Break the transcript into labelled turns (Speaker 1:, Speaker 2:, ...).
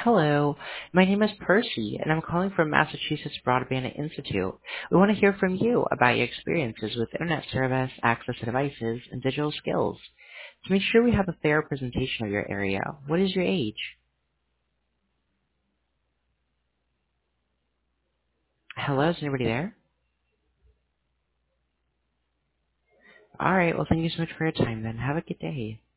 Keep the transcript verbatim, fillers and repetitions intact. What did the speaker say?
Speaker 1: Hello, my name is Percy, and I'm calling from Massachusetts Broadband Institute. We want to hear from you about your experiences with Internet service, access to devices, and digital skills. To make sure we have a fair representation of your area, what is your age? Hello, is anybody there? All right, well, thank you so much for your time then. Have a good day.